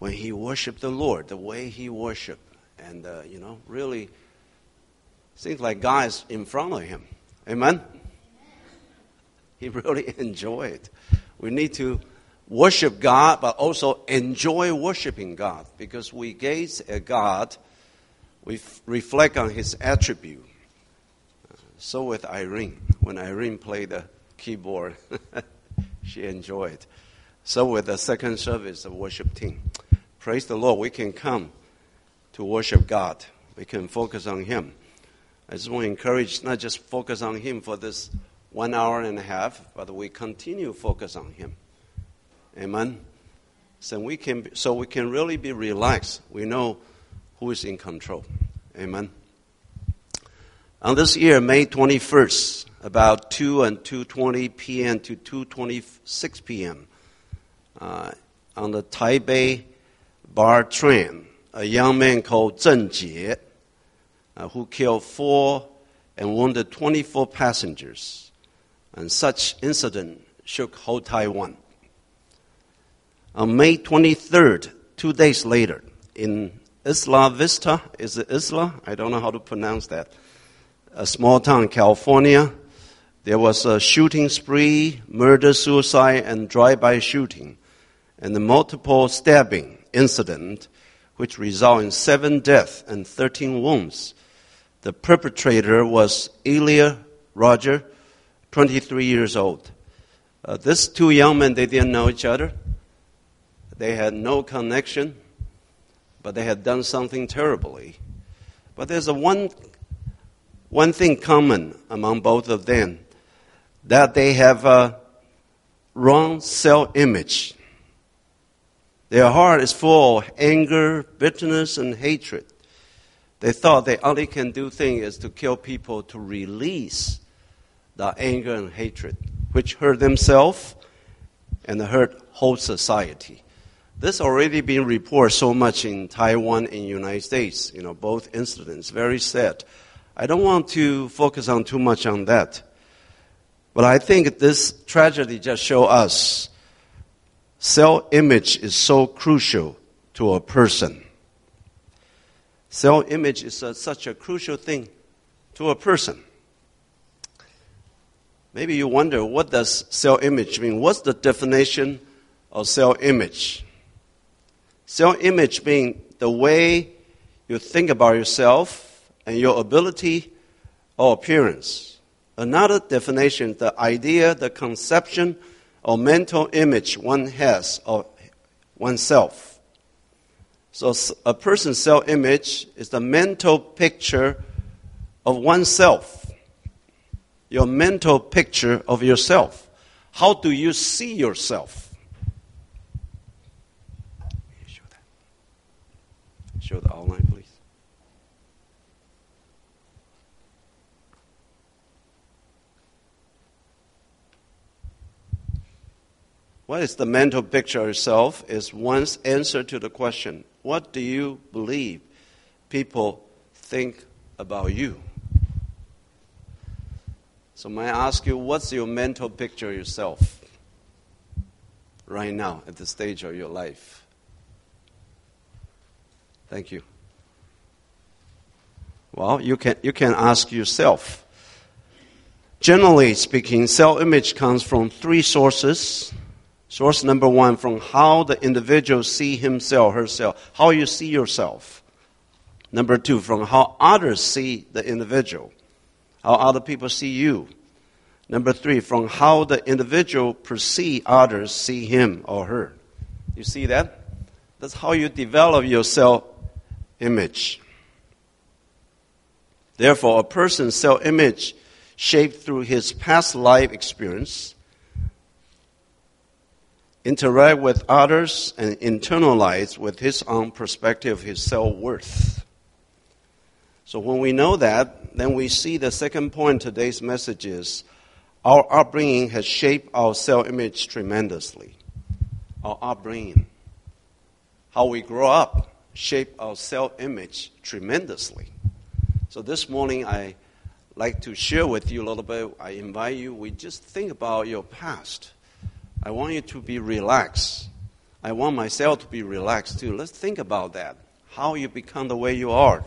when he worshiped the Lord, the way he worshiped. And, really seems like God is in front of him. Amen? He really enjoyed it. We need to worship God, but also enjoy worshiping God. Because we gaze at God, we reflect on his attribute. So with Irene. When Irene played the keyboard, she enjoyed it. So with the second service, the worship team. Praise the Lord, we can come to worship God. We can focus on him. I just want to encourage, not just focus on him for this 1 hour and a half, but we continue to focus on him. Amen? So we can really be relaxed. We know who is in control. Amen? On this year, May 21st, about 2 and 2:20 p.m. to 2:26 p.m., on the Taipei Bar train, a young man called Zheng Jie, who killed 4 and wounded 24 passengers. And such incident shook whole Taiwan. On May 23rd, 2 days later, in Isla Vista, is it Isla? I don't know how to pronounce that. A small town in California, there was a shooting spree, murder, suicide, and drive-by shooting, and a multiple stabbing incident which resulted in 7 deaths and 13 wounds. The perpetrator was Elia Roger, 23 years old. These 2 young men, they didn't know each other. They had no connection, but they had done something terribly. But there's one thing common among both of them, that they have a wrong self-image. Their heart is full of anger, bitterness, and hatred. They thought they only can do things is to kill people to release the anger and hatred, which hurt themselves and hurt whole society. This already been reported so much in Taiwan and United States, both incidents, very sad. I don't want to focus on too much on that. But I think this tragedy just shows us self-image is so crucial to a person. Self-image is such a crucial thing to a person. Maybe you wonder, what does self-image mean? What's the definition of self-image? Self-image means the way you think about yourself and your ability or appearance. Another definition, the idea, the conception, or mental image one has of oneself. So a person's self-image is the mental picture of oneself. Your mental picture of yourself. How do you see yourself? Show that. Show the outline, please. What is the mental picture of yourself is one's answer to the question, what do you believe people think about you? So may I ask you, what's your mental picture of yourself right now at this stage of your life? Thank you. Well, you can ask yourself. Generally speaking, self-image comes from 3 sources. Source number 1, from how the individual see himself, herself, how you see yourself. Number 2, from how others see the individual, how other people see you. Number 3, from how the individual perceive others see him or her. You see that? That's how you develop your self-image. Therefore, a person's self-image shaped through his past life experience, interact with others, and internalize with his own perspective his self-worth. So when we know that, then we see the second point in today's message is our upbringing has shaped our self-image tremendously. Our upbringing, how we grow up, shape our self-image tremendously. So this morning I like to share with you a little bit. I invite you, we just think about your past. I want you to be relaxed. I want myself to be relaxed too. Let's think about that. How you become the way you are.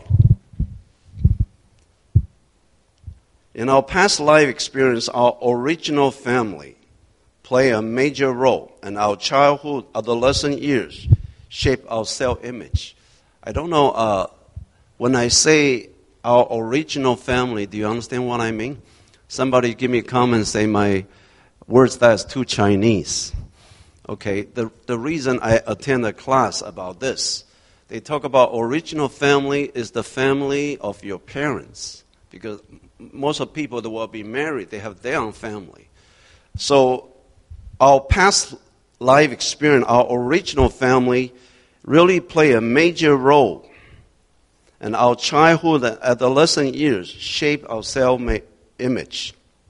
In our past life experience, our original family play a major role, and our childhood, adolescent years shape our self-image. I don't know, when I say our original family, do you understand what I mean? Somebody give me a comment and say my words that's too Chinese. Okay, the reason I attend a class about this, they talk about original family is the family of your parents. Because most of the people that will be married, they have their own family. So our past life experience, our original family, really play a major role. And our childhood and adolescent years shape our self-image.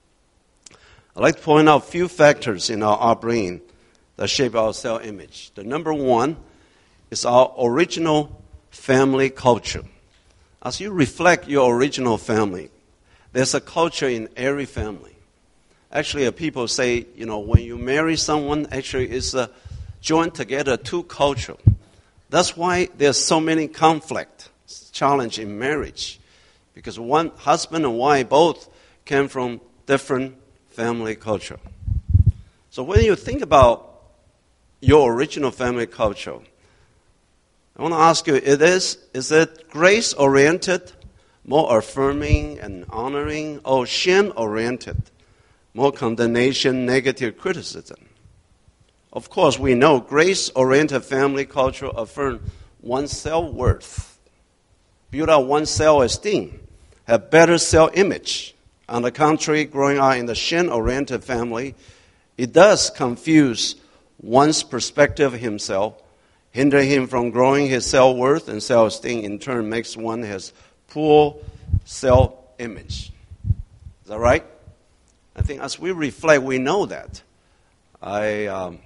I'd like to point out a few factors in our upbringing that shape our self-image. The number one is our original family culture. As you reflect your original family, there's a culture in every family. Actually, people say, when you marry someone, actually it's a joined together two cultures. That's why there's so many conflict, challenge in marriage. Because one husband and wife both came from different family culture. So when you think about your original family culture, I want to ask you, is it grace-oriented, more affirming and honoring, or shame-oriented, more condemnation, negative criticism? Of course, we know grace-oriented family culture affirms one's self-worth, build up one's self-esteem, have better self-image. On the contrary, growing up in the shame-oriented family, it does confuse one's perspective of himself, hinder him from growing his self-worth, and self-esteem in turn makes one has poor self-image. Is that right? I think as we reflect, we know that. I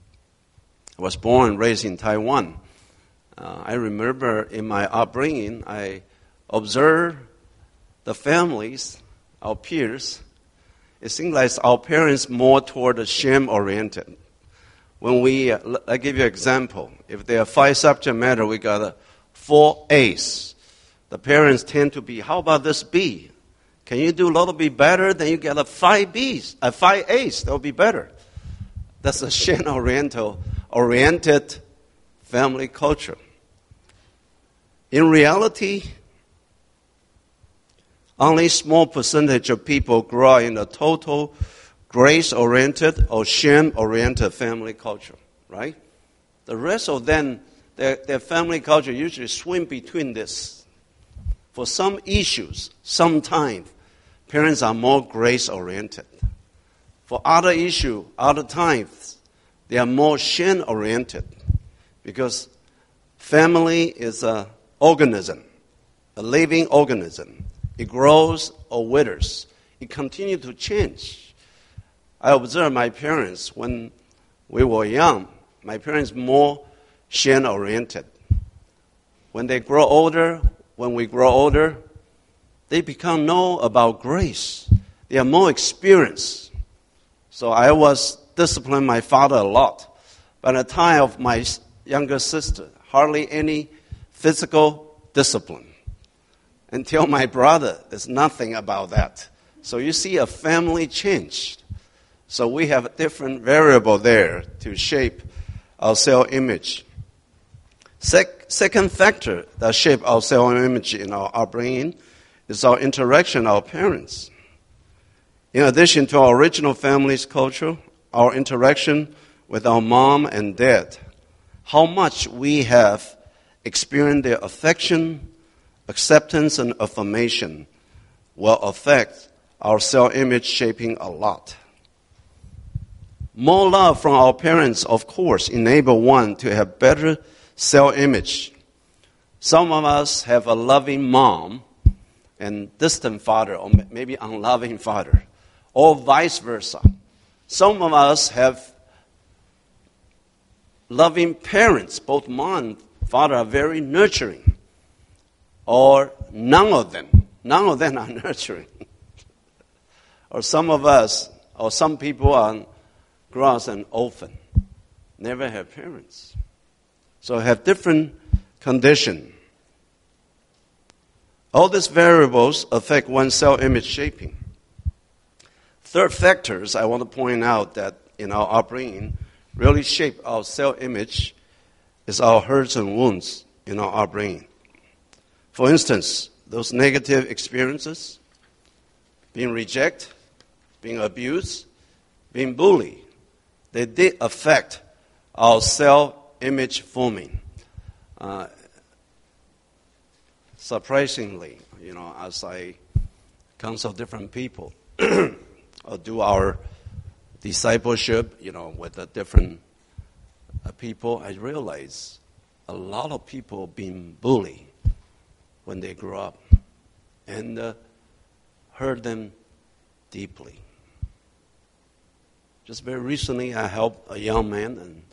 was born and raised in Taiwan. I remember in my upbringing, I observed the families, our peers. It seems like our parents more toward the shame-oriented. When I give you an example. If there are 5 subject matter, we got 4 A's. The parents tend to be, how about this B? Can you do a little bit better? Then you get 5 B's, 5 A's. That will be better. That's a shame-oriented family culture. In reality, only a small percentage of people grow up in a total grace-oriented or shame-oriented family culture, right? The rest of them, their family culture usually swim between this. For some issues, sometimes parents are more grace-oriented. For other issues, other times, they are more shame-oriented. Because family is an organism, a living organism. It grows or withers. It continues to change. I observed my parents when we were young. My parents more shame-oriented. When we grow older, they know about grace. They are more experienced. So I was disciplining my father a lot. By the time of my younger sister, hardly any physical discipline. Until my brother, there's nothing about that. So you see a family change. So we have a different variable there to shape our self-image. Second factor that shape our self-image in our upbringing is our interaction with our parents. In addition to our original family's culture, our interaction with our mom and dad, how much we have experienced their affection, acceptance, and affirmation will affect our self-image shaping a lot. More love from our parents, of course, enable one to have better self-image. Some of us have a loving mom and distant father, or maybe unloving father, or vice versa. Some of us have loving parents. Both mom and father are very nurturing, or none of them are nurturing. Or some of us, or some people are grow as an orphan. never have parents. So have different condition. All these variables affect one's self-image shaping. Third factors I want to point out that in our upbringing really shape our self-image is our hurts and wounds in our upbringing. For instance, those negative experiences, being rejected, being abused, being bullied, they did affect our self-image forming. Surprisingly, as I counsel different people or do our discipleship, with the different people, I realize a lot of people being bullied when they grew up and hurt them deeply. Just very recently, I helped a young man and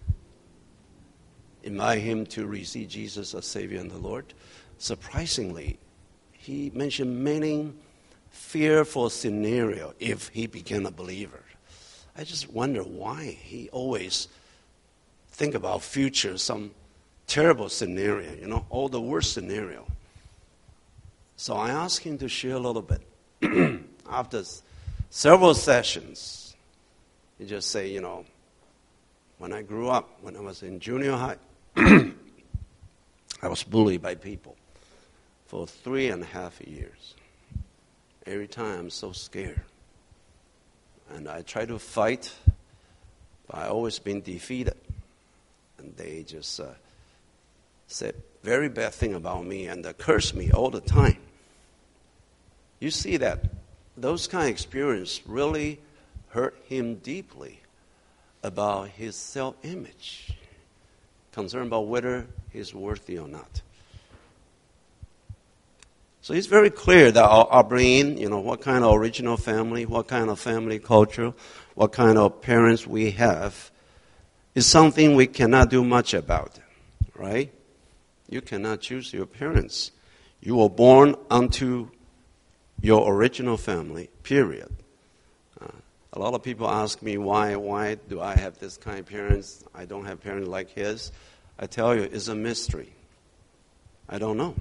invite him to receive Jesus as Savior and the Lord. Surprisingly, he mentioned many fearful scenarios if he became a believer. I just wonder why he always think about future, some terrible scenario, all the worst scenario. So I asked him to share a little bit. After several sessions, he just say, when I grew up, when I was in junior high, I was bullied by people for 3.5 years. Every time I'm so scared. And I try to fight, but I always been defeated. And they just said very bad thing about me and cursed me all the time. You see that those kind of experience really hurt him deeply about his self-image, concerned about whether he's worthy or not. So it's very clear that our upbringing, what kind of original family, what kind of family culture, what kind of parents we have, is something we cannot do much about, right? You cannot choose your parents. You were born unto your original family, period. A lot of people ask me, why do I have this kind of parents? I don't have parents like his. I tell you, it's a mystery. I don't know.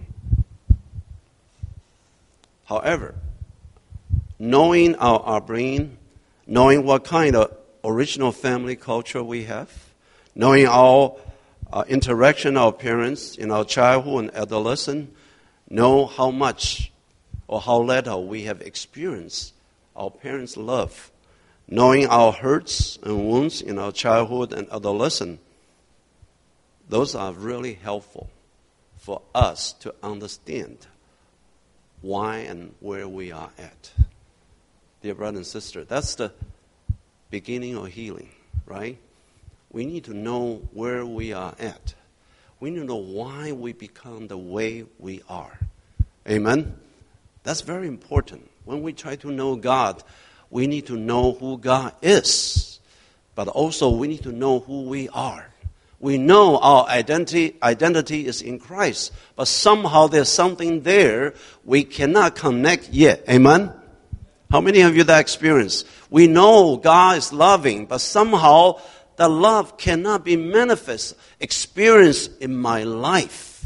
However, knowing our upbringing, knowing what kind of original family culture we have, knowing our interaction with our parents in our childhood and adolescence, know how much or how little we have experienced our parents' love, knowing our hurts and wounds in our childhood and adolescence, those are really helpful for us to understand why and where we are at. Dear brother and sister, that's the beginning of healing, right? We need to know where we are at. We need to know why we become the way we are. Amen? That's very important. When we try to know God, we need to know who God is. But also we need to know who we are. We know our identity is in Christ, but somehow there's something there we cannot connect yet. Amen? How many of you that experience? We know God is loving, but somehow the love cannot be manifest, experienced in my life.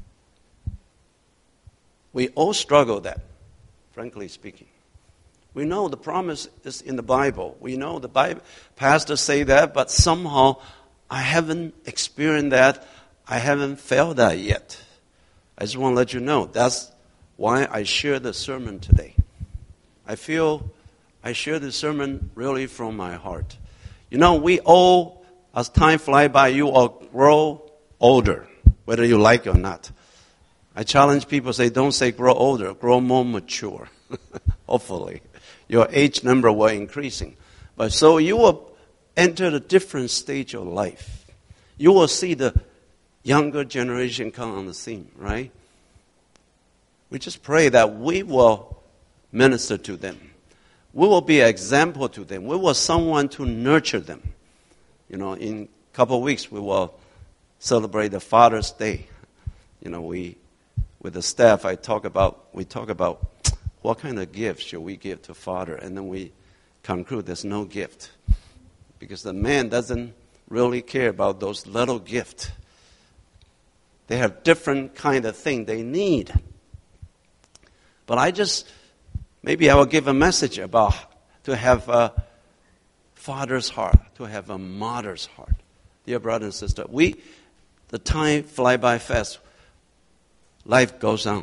We all struggle that, frankly speaking. We know the promise is in the Bible. We know the Bible pastors say that, but somehow I haven't experienced that. I haven't felt that yet. I just want to let you know. That's why I share the sermon today. I feel I share the sermon really from my heart. We all, as time flies by, you all grow older, whether you like it or not. I challenge people, don't say grow older, grow more mature. Hopefully. Your age number will increasing. But so you will enter a different stage of life. You will see the younger generation come on the scene, right? We just pray that we will minister to them. We will be an example to them. We will someone to nurture them. In a couple of weeks we will celebrate the Father's Day. With the staff, we talk about what kind of gift should we give to Father, and then we conclude there's no gift. Because the man doesn't really care about those little gifts. They have different kind of thing they need. But maybe I will give a message about to have a father's heart, to have a mother's heart. Dear brother and sister, the time fly by fast. Life goes on.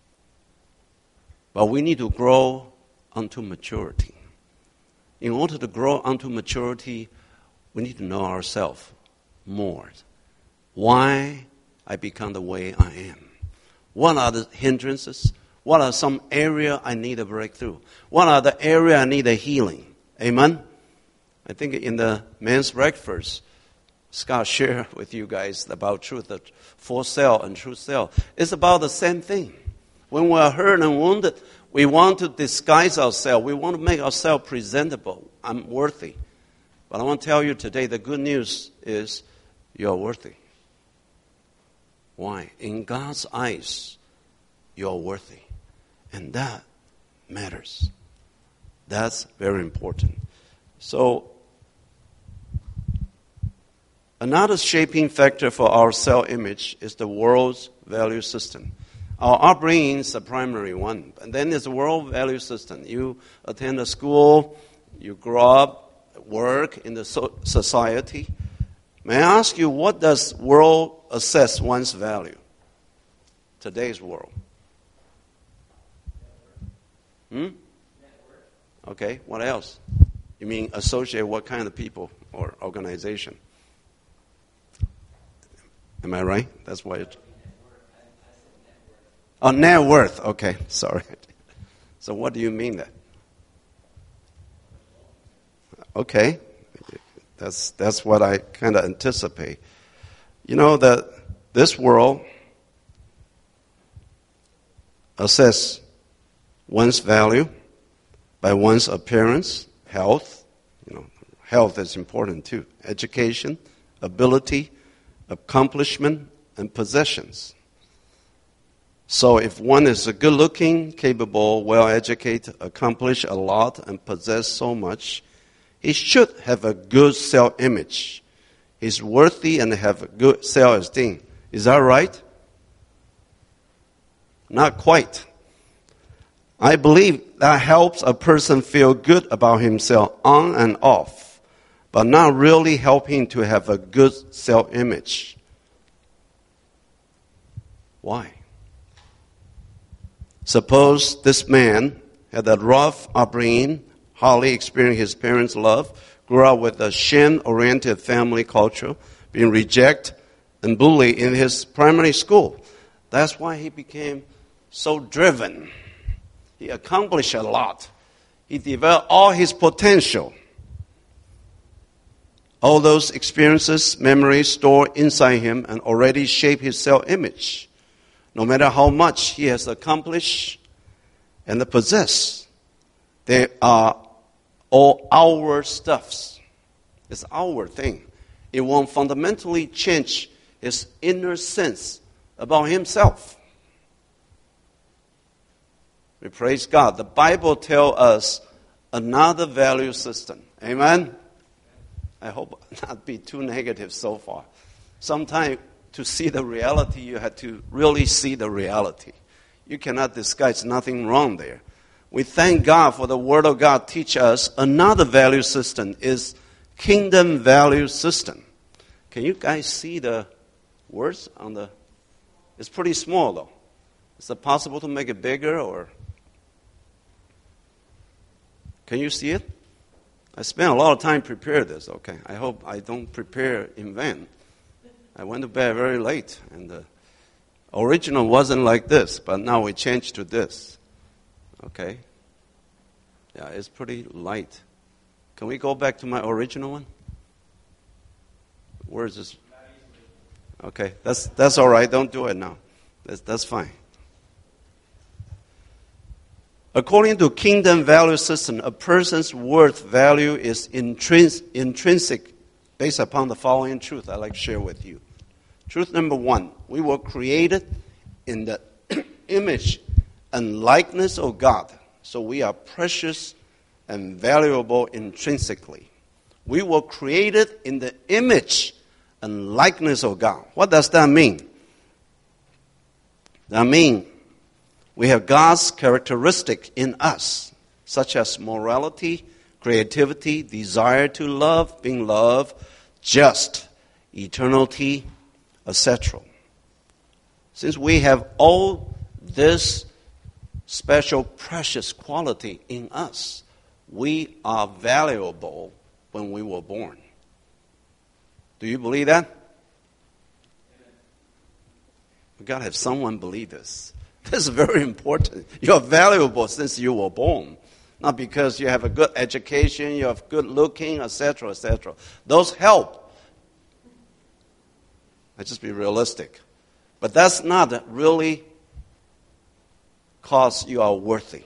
But we need to grow unto maturity. In order to grow unto maturity, we need to know ourselves more. Why I become the way I am? What are the hindrances? What are some area I need a breakthrough? What are the area I need a healing? Amen? I think in the men's breakfast, Scott shared with you guys about truth, the false self and true self. It's about the same thing. When we are hurt and wounded, we want to disguise ourselves. We want to make ourselves presentable. I'm worthy. But I want to tell you today, the good news is you're worthy. Why? In God's eyes, you're worthy. And that matters. That's very important. So, another shaping factor for our self-image is the world's value system. Our upbringing is the primary one. And then there's the world value system. You attend a school, you grow up, work in the society. May I ask you, what does world assess one's value? Today's world. Okay, what else? You mean associate what kind of people or organization? Am I right? That's why it... Oh, net worth. Okay, sorry. So what do you mean that? Okay, that's what I kind of anticipate. You know that this world assess one's value by one's appearance, health. Health is important too. Education, ability, accomplishment, and possessions. So if one is a good-looking, capable, well-educated, accomplished a lot, and possess so much, he should have a good self-image. He's worthy and have a good self-esteem. Is that right? Not quite. I believe that helps a person feel good about himself on and off, but not really helping to have a good self-image. Why? Suppose this man had a rough upbringing, hardly experienced his parents' love, grew up with a shame-oriented family culture, being rejected and bullied in his primary school. That's why he became so driven. He accomplished a lot. He developed all his potential. All those experiences, memories stored inside him and already shape his self-image. No matter how much he has accomplished and possessed, they are all our stuffs. It's our thing. It won't fundamentally change his inner sense about himself. We praise God. The Bible tells us another value system. Amen? I hope not be too negative so far. Sometimes to see the reality, you have to really see the reality. You cannot disguise nothing wrong there. We thank God for the Word of God teach us another value system is kingdom value system. Can you guys see the words on the... It's pretty small though. Is it possible to make it bigger or... Can you see it? I spent a lot of time preparing this, okay? I hope I don't prepare in vain. I went to bed very late, and the original wasn't like this, but now we changed to this. Okay? Yeah, it's pretty light. Can we go back to my original one? Where is this? Okay, that's all right. Don't do it now. That's fine. According to kingdom value system, a person's worth value is intrinsic based upon the following truth I'd like to share with you. Truth number one, we were created in the image and likeness of God. So we are precious and valuable intrinsically. We were created in the image and likeness of God. What does that mean? That means we have God's characteristic in us, such as morality, creativity, desire to love, being loved, just, eternity, etc. Since we have all this special, precious quality in us, we are valuable when we were born. Do you believe that? We've got to have someone believe this. This is very important. You're valuable since you were born. Not because you have a good education, you have good looking, etc., etc. Those help. Let's just be realistic. But that's not really cause you are worthy.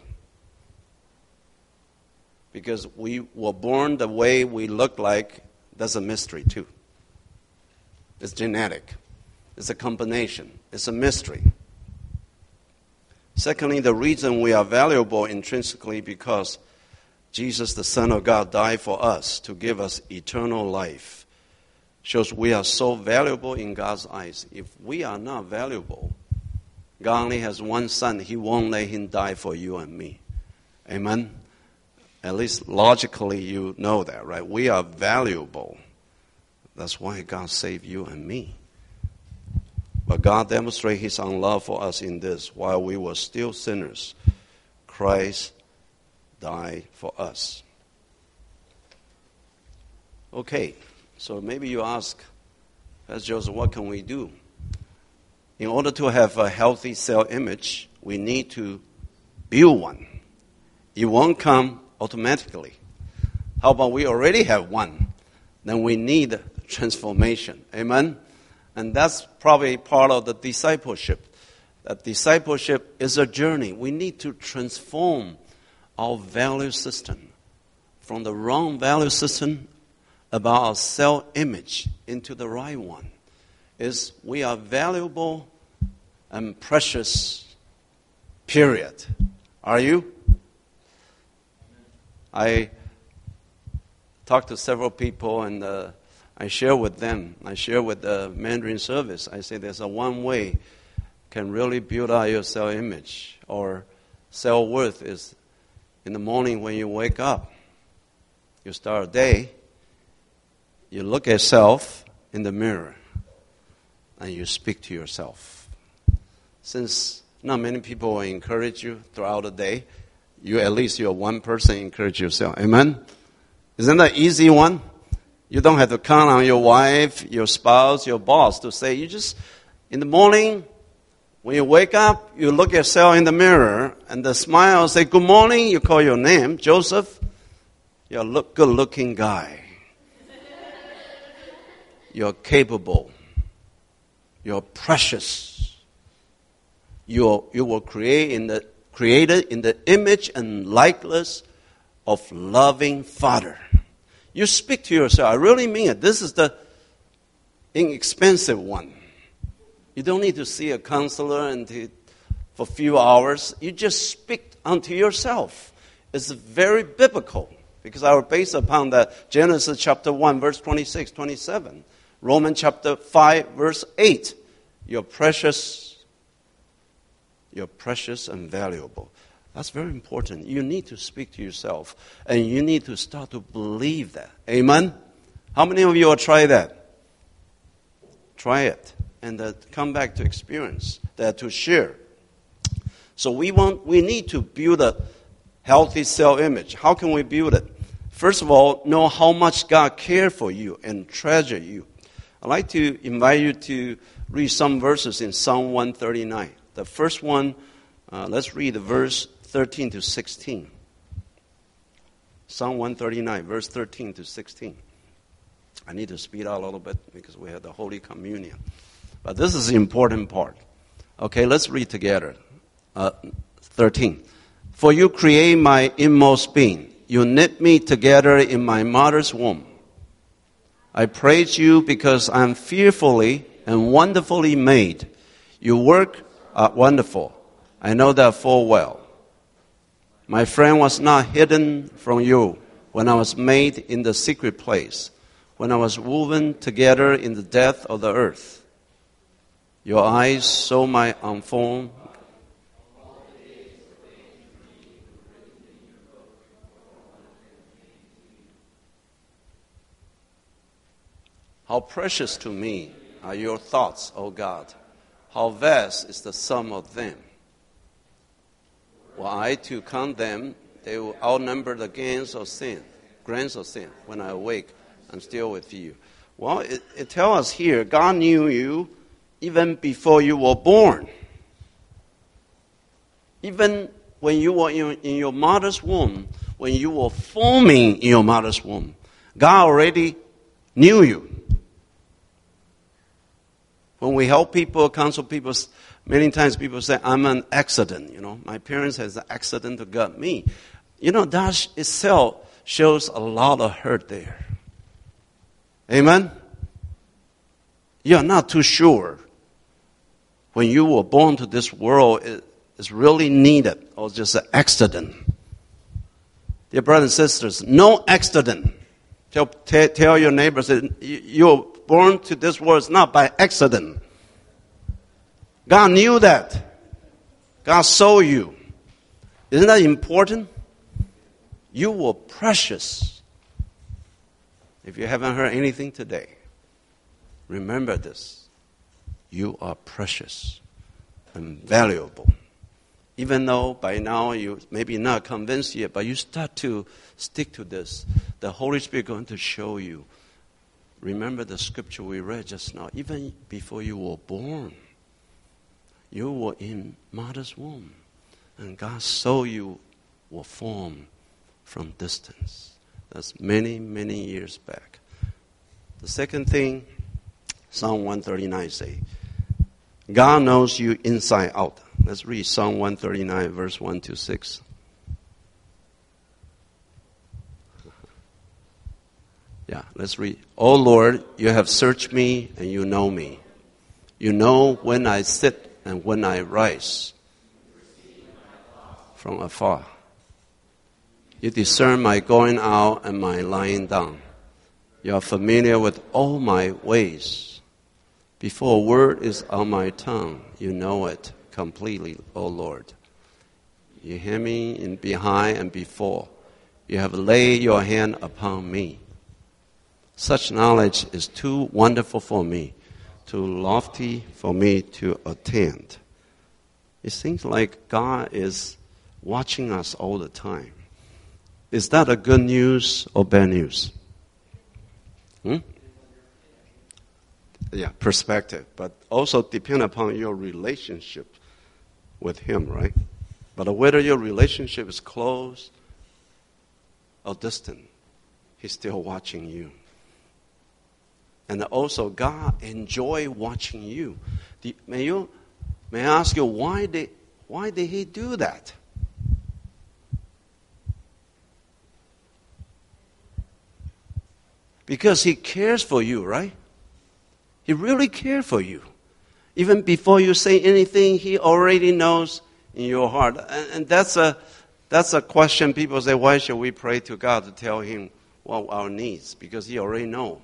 Because we were born the way we look like, that's a mystery too. It's genetic. It's a combination. It's a mystery. Secondly, the reason we are valuable intrinsically because Jesus, the Son of God, died for us to give us eternal life. Shows we are so valuable in God's eyes. If we are not valuable, God only has one Son. He won't let Him die for you and me. Amen? At least logically you know that, right? We are valuable. That's why God saved you and me. But God demonstrated His own love for us in this. While we were still sinners, Christ died for us. Okay, so maybe you ask, Pastor Joseph, what can we do? In order to have a healthy self-image, we need to build one. It won't come automatically. How about we already have one? Then we need transformation. Amen? And that's probably part of the discipleship. That discipleship is a journey. We need to transform our value system from the wrong value system about our self-image into the right one. Is we are valuable and precious, period. Are you? I talked to several people and I share with them. I share with the Mandarin service. I say there's a one way can really build out your self-image or self-worth is in the morning when you wake up. You start a day. You look at yourself in the mirror and you speak to yourself. Since not many people will encourage you throughout the day, you at least you're one person encourage yourself. Amen? Isn't that easy one? You don't have to count on your wife, your spouse, your boss to say, you just, in the morning, when you wake up, you look at yourself in the mirror and the smile say, good morning, you call your name, Joseph. You're a good-looking guy. You're capable. You're precious. You were created in the image and likeness of loving Father. You speak to yourself. I really mean it. This is the inexpensive one. You don't need to see a counselor for a few hours. You just speak unto yourself. It's very biblical because I was based upon that Genesis chapter 1, verse 26, 27. Romans chapter 5, verse 8. You're precious and valuable. That's very important. You need to speak to yourself, and you need to start to believe that. Amen? How many of you will try that? Try it, and come back to experience that, to share. So we need to build a healthy self-image. How can we build it? First of all, know how much God cares for you and treasure you. I'd like to invite you to read some verses in Psalm 139. The first one, let's read the verse 13 to 16. Psalm 139, verse 13 to 16. I need to speed out a little bit because we have the Holy Communion. But this is the important part. Okay, let's read together. 13. For you create my inmost being. You knit me together in my mother's womb. I praise you because I am fearfully and wonderfully made. Your work are wonderful. I know that full well. My friend was not hidden from you when I was made in the secret place, when I was woven together in the depth of the earth. Your eyes saw my unformed. How precious to me are your thoughts, O God. How vast is the sum of them. Were I to count them, they will outnumber the grains of sin. When I awake, I'm still with you. Well, it tells us here, God knew you even before you were born. Even when you were in your mother's womb, when you were forming in your mother's womb, God already knew you. When we help people, counsel people, many times people say, I'm an accident. My parents has an accident to got me. That itself shows a lot of hurt there. Amen? You're not too sure when you were born to this world is really needed or just an accident. Dear brothers and sisters, no accident. Tell your neighbors that you're born to this world not by accident. God knew that. God saw you. Isn't that important? You were precious. If you haven't heard anything today, remember this. You are precious and valuable. Even though by now you maybe not convinced yet, but you start to stick to this, the Holy Spirit is going to show you. Remember the scripture we read just now. Even before you were born, you were in mother's womb. And God saw you were formed from distance. That's many, many years back. The second thing, Psalm 139 says, God knows you inside out. Let's read Psalm 139, verse 1 to 6. Yeah, let's read. O Lord, you have searched me and you know me. You know when I sit and when I rise from afar. You discern my going out and my lying down. You are familiar with all my ways. Before a word is on my tongue, you know it completely, O Lord. You hear me in behind and before. You have laid your hand upon me. Such knowledge is too wonderful for me, too lofty for me to attain. It seems like God is watching us all the time. Is that a good news or bad news? Yeah, perspective. But also depend upon your relationship with Him, right? But whether your relationship is close or distant, He's still watching you. And also, God enjoy watching you. May I ask you, why did He do that? Because He cares for you, right? He really cares for you. Even before you say anything, He already knows in your heart. And that's a question people say, why should we pray to God to tell Him what our needs? Because He already knows.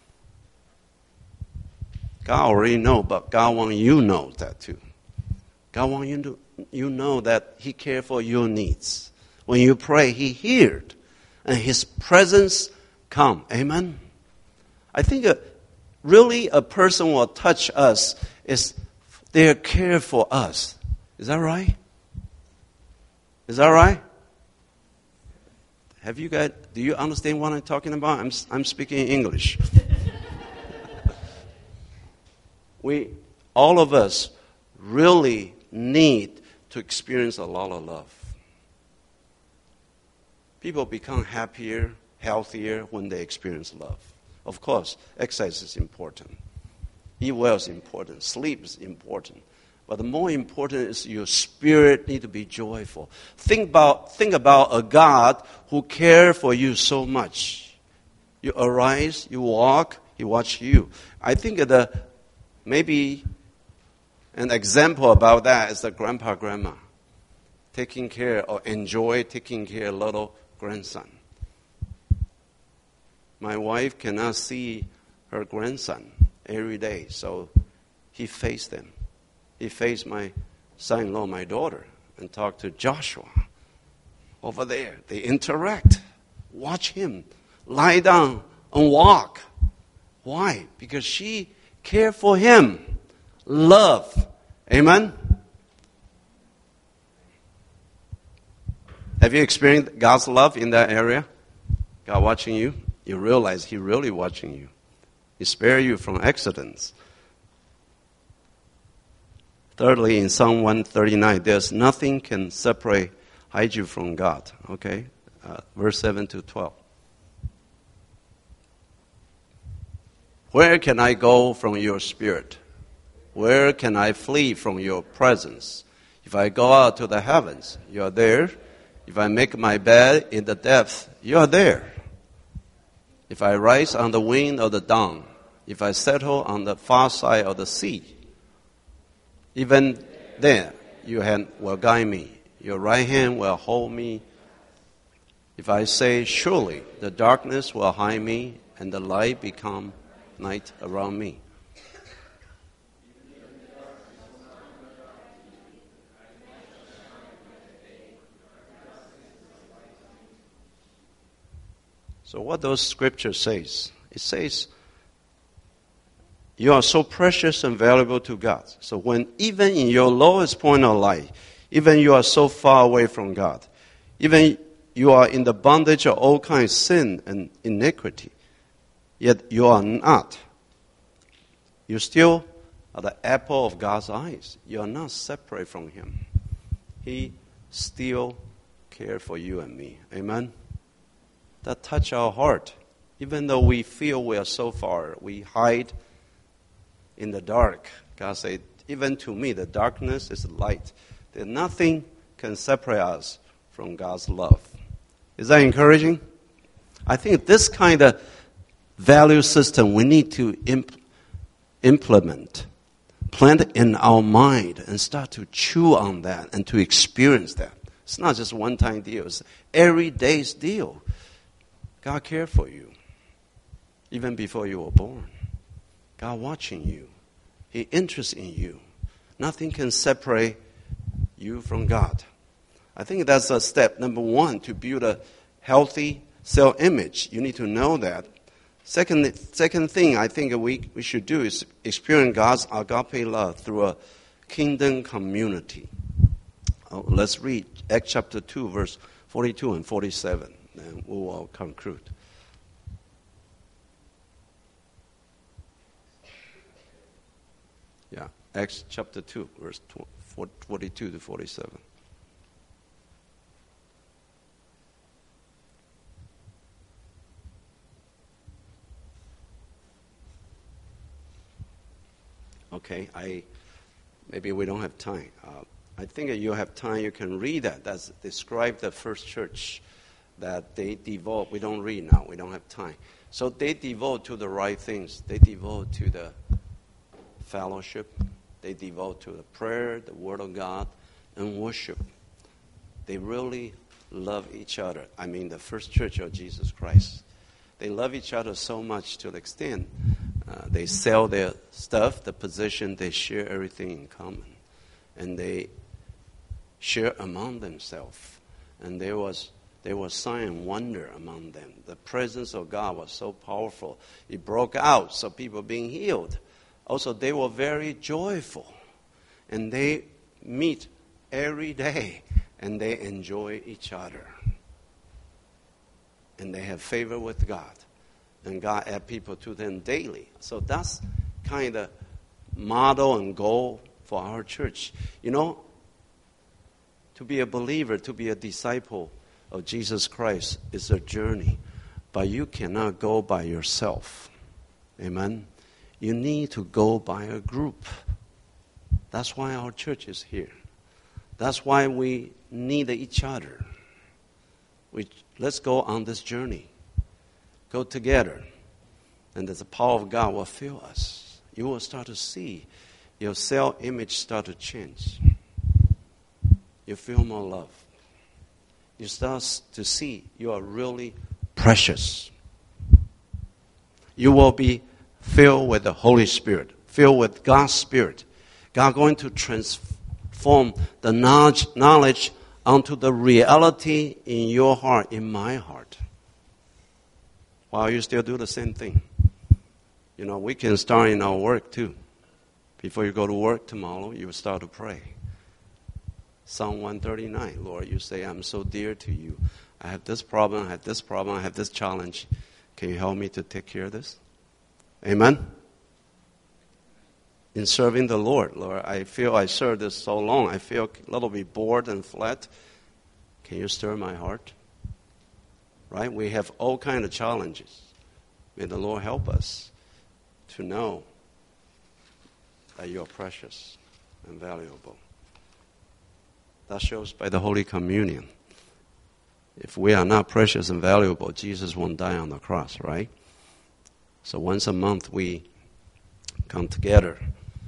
God already knows, but God wants you to know that too. God wants you know that He cares for your needs. When you pray, He hears, and His presence comes. Amen? I think really a person will touch us is their care for us. Is that right? Is that right? Do you understand what I'm talking about? I'm speaking English. All of us really need to experience a lot of love. People become happier, healthier when they experience love. Of course, exercise is important. Eat well is important. Sleep is important. But the more important is your spirit need to be joyful. Think about a God who cares for you so much. You arise, you walk, He watches you. I think maybe an example about that is the grandpa, grandma taking care or enjoy taking care of little grandson. My wife cannot see her grandson every day, so he faced them. He faced my son-in-law, my daughter, and talked to Joshua. Over there, they interact. Watch him lie down and walk. Why? Because she cared for him. Love. Amen? Have you experienced God's love in that area? God watching you? You realize He's really watching you. He spared you from accidents. Thirdly, in Psalm 139, there's nothing can hide you from God. Okay? Verse 7 to 12. Where can I go from your spirit? Where can I flee from your presence? If I go out to the heavens, you are there. If I make my bed in the depths, you are there. If I rise on the wing of the dawn, if I settle on the far side of the sea, even then your hand will guide me. Your right hand will hold me. If I say, surely the darkness will hide me and the light become night around me. So what those scriptures says? It says, you are so precious and valuable to God. So when even in your lowest point of life, even you are so far away from God, even you are in the bondage of all kinds of sin and iniquity, yet you are not. You still are the apple of God's eyes. You are not separate from Him. He still cares for you and me. Amen? That touch our heart. Even though we feel we are so far, we hide in the dark. God said, even to me, the darkness is light. That nothing can separate us from God's love. Is that encouraging? I think this kind of value system we need to implement, plant in our mind, and start to chew on that and to experience that. It's not just one-time deal. It's every day's deal. God cared for you, even before you were born. God watching you. He interested in you. Nothing can separate you from God. I think that's a step. Number one, to build a healthy self-image. You need to know that. Second thing I think we should do is experience God's agape love through a kingdom community. Let's read Acts chapter 2, verse 42 and 47. And we will conclude. Yeah, Acts chapter 2, verse 42 to 47. Okay, maybe we don't have time. I think you have time, you can read that. That's describe the first church that they devote. We don't read now, we don't have time. So they devote to the right things. They devote to the fellowship. They devote to the prayer, the Word of God, and worship. They really love each other. I mean, the first church of Jesus Christ. They love each other so much to the extent they sell their stuff, the possession, they share everything in common. And they share among themselves. And there was sign and wonder among them. The presence of God was so powerful. It broke out, so people being healed. Also, they were very joyful. And they meet every day. And they enjoy each other. And they have favor with God. And God add people to them daily. So that's kind of model and goal for our church. You know, to be a believer, to be a disciple of Jesus Christ is a journey. But you cannot go by yourself. Amen? You need to go by a group. That's why our church is here. That's why we need each other. Let's go on this journey. Go together. And the power of God will fill us. You will start to see your self-image start to change. You feel more love. You start to see you are really precious. You will be filled with the Holy Spirit, filled with God's Spirit. God is going to transform the knowledge onto the reality in your heart, in my heart. While you still do the same thing. You know, we can start in our work too. Before you go to work tomorrow, you start to pray. Psalm 139, Lord, you say, I'm so dear to you. I have this problem, I have this problem, I have this challenge. Can you help me to take care of this? Amen? In serving the Lord, I feel I served this so long. I feel a little bit bored and flat. Can you stir my heart? Right? We have all kinds of challenges. May the Lord help us to know that you are precious and valuable. That shows by the Holy Communion. If we are not precious and valuable, Jesus won't die on the cross, right? So once a month we come together.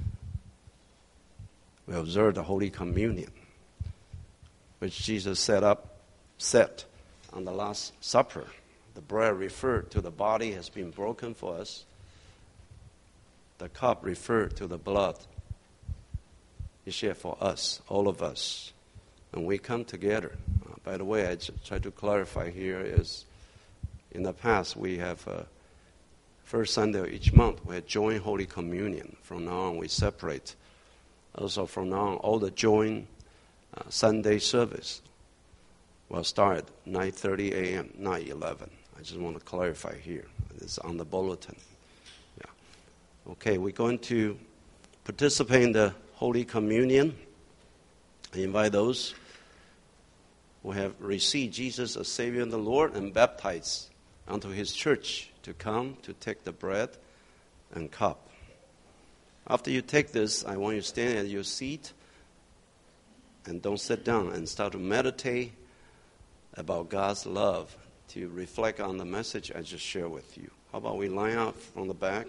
We observe the Holy Communion, which Jesus set on the Last Supper. The bread referred to the body has been broken for us. The cup referred to the blood He shed for us, all of us. And we come together. By the way, I try to clarify here is, in the past we have first Sunday of each month we had joint Holy Communion. From now on we separate. Also from now on all the joint Sunday service will start at 9:30 a.m., not 11. I just want to clarify here. It's on the bulletin. Yeah. Okay, we're going to participate in the Holy Communion. I invite those who have received Jesus as Savior and the Lord and baptized unto His church to come to take the bread and cup. After you take this, I want you to stand at your seat and don't sit down and start to meditate about God's love, to reflect on the message I just shared with you. How about we line up from the back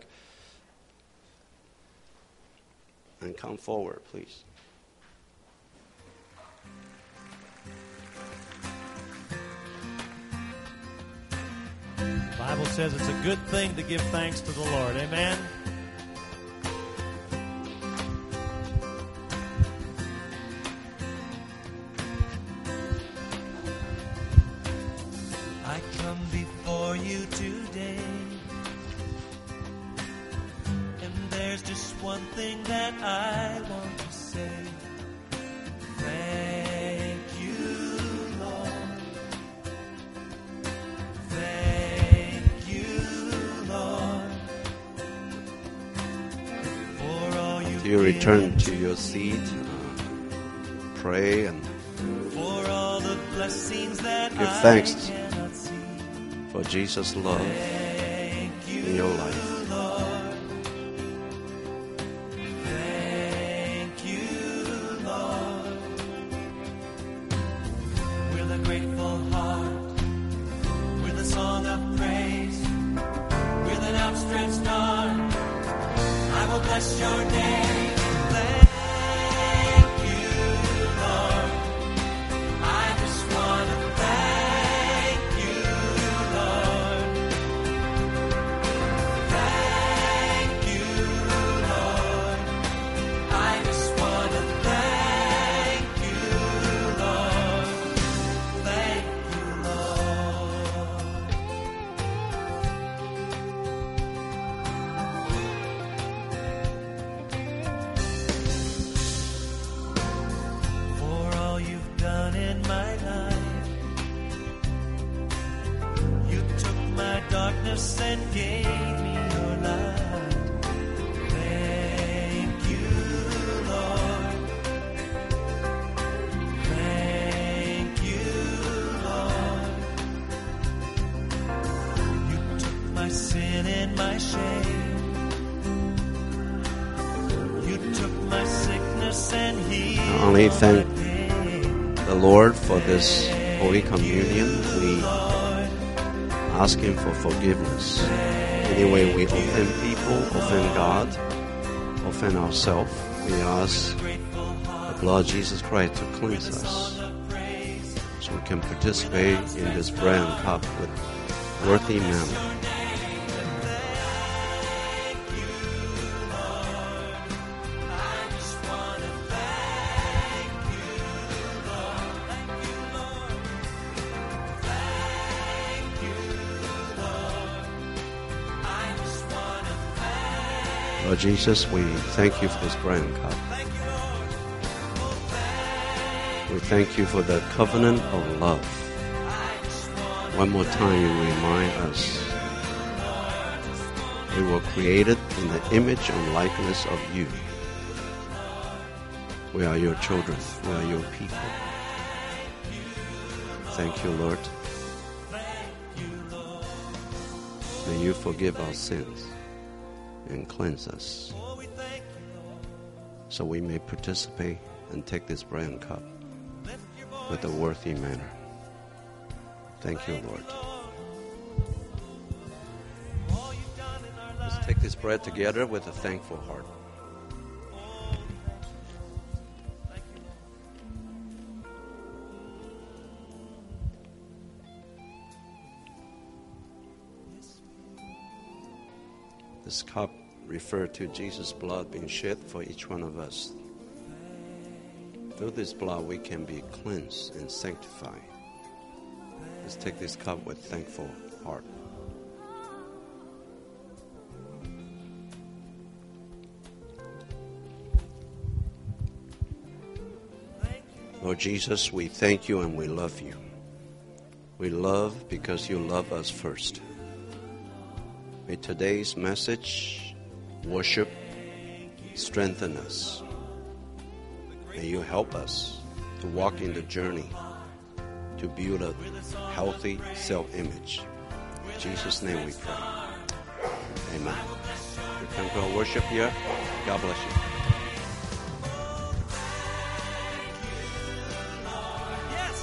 and come forward, please. The Bible says it's a good thing to give thanks to the Lord. Amen? I come before you today, and there's just one thing that I want to say. Thank you, Lord. Thank you, Lord, for all you've You return to your seat, pray and for all the blessings that give thanks I cannot see. for Jesus' love in your life. Lord. Thank you, Lord. With a grateful heart, with a song of praise, with an outstretched arm, I will bless your name. Thank you, Lord. I just want to thank you, Lord. Thank you, Lord. I just want to thank you, Lord. Thank you, Lord. For all you've done in my life, you took my darkness and gave me your light. Thank you, Lord. Thank you, Lord. You took my sin and my shame. You took my sickness and healed Not only thank my pain. the Lord for this Holy Communion, we ask Him for forgiveness. Any way we offend people, offend God, offend ourselves, we ask the blood of Jesus Christ to cleanse us so we can participate in this bread and cup with worthy manner. Lord Jesus, we thank you for this bread and cup. We thank you for the covenant of love. One more time, you remind us we were created in the image and likeness of you. We are your children. We are your people. Thank you, Lord. May you forgive our sins and cleanse us so we may participate and take this bread and cup with a worthy manner. Thank you, Lord. Let's take this bread together with a thankful heart. This cup referred to Jesus' blood being shed for each one of us. Through this blood, we can be cleansed and sanctified. Let's take this cup with thankful heart. Lord Jesus, we thank you and we love you. We love because you love us first. May today's message, worship, strengthen us. May you help us to walk in the journey to build a healthy self-image. In Jesus' name we pray. Amen. We come to our worship here. God bless you.